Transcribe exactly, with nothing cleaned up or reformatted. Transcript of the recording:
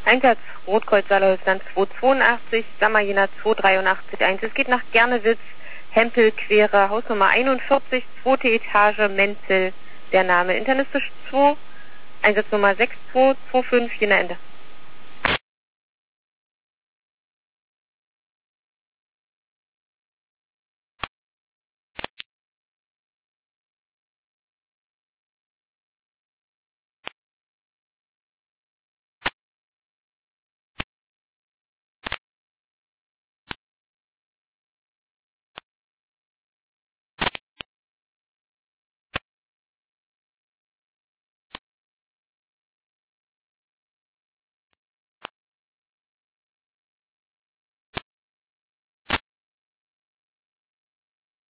Einsatz Rotkreuz Saarland zwei zweiundachtzig, Sammerjena zwei dreiundachtzig eins. Es geht nach Gernewitz, Hempel, Quere, Hausnummer einundvierzig, zweite Etage, Menzel, der Name. Internistisch zwei, Einsatznummer sechs zwei zwei fünf, Jena Ende.